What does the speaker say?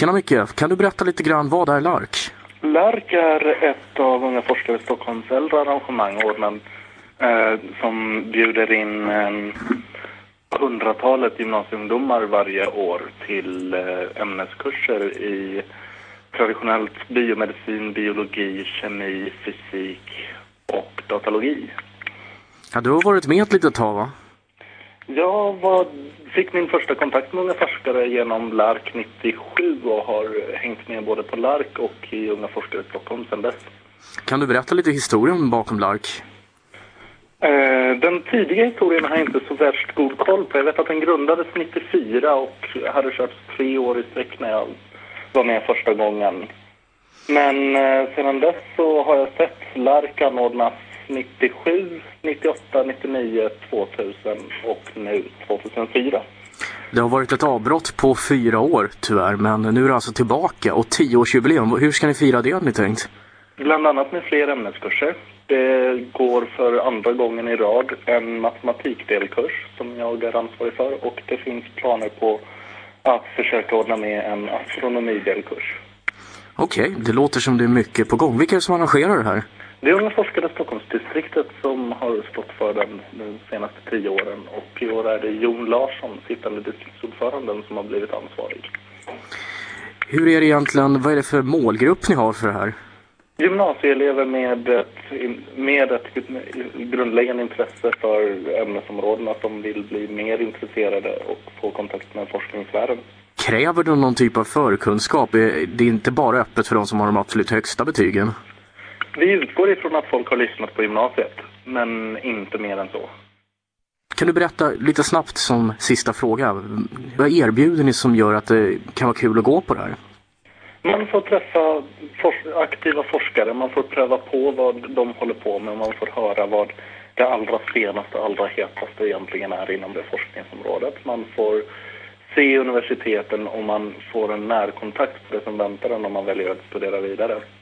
Tjena Micke, kan du berätta lite grann, vad är LARK? LARK är ett av Unga forskare i Stockholms äldre arrangemang som bjuder in 100-talet gymnasieungdomar varje år till ämneskurser i traditionellt biomedicin, biologi, kemi, fysik och datalogi. Ja, du har varit med ett litet tag, va? Jag fick min första kontakt med Unga forskare genom LARK 97 och har hängt med både på LARK och i Unga forskare i Stockholm sedan dess. Kan du berätta lite historien bakom LARK? Den tidiga historien har jag inte så värst god koll på. Jag vet att den grundades 94 och hade kört 3 år i sträck när jag var med första gången. Men sedan dess så har jag sett LARK anordnas 97, 98, 99, 2000 och nu 2004. Det har varit ett avbrott på 4 år tyvärr, men nu är det alltså tillbaka och 10-årsjubileum. Hur ska ni fira det, har ni tänkt? Bland annat med fler ämneskurser. Det går för andra gången i rad en matematikdelkurs som jag är ansvarig för, och det finns planer på att försöka ordna med en astronomidelkurs. Okej, det låter som det är mycket på gång. Vilka är det som arrangerar det här? Det är Unga forskare i Stockholmsdistriktet som har stått för den de senaste 10 åren, och i år är det Jon Larsson, sittande distriktsordföranden, som har blivit ansvarig. Hur är det egentligen, vad är det för målgrupp ni har för det här? Gymnasieelever med ett grundläggande intresse för ämnesområdena som vill bli mer intresserade och få kontakt med forskningsvärlden. Kräver du någon typ av förkunskap? Det är inte bara öppet för de som har de absolut högsta betygen? Vi utgår ifrån att folk har lyssnat på gymnasiet, men inte mer än så. Kan du berätta lite snabbt som sista fråga, vad erbjuder ni som gör att det kan vara kul att gå på det här? Man får träffa aktiva forskare, man får pröva på vad de håller på med, man får höra vad det allra senaste, allra hetaste egentligen är inom det forskningsområdet. Man får se universiteten och man får en närkontakt på det som väntar en om man väljer att studera vidare.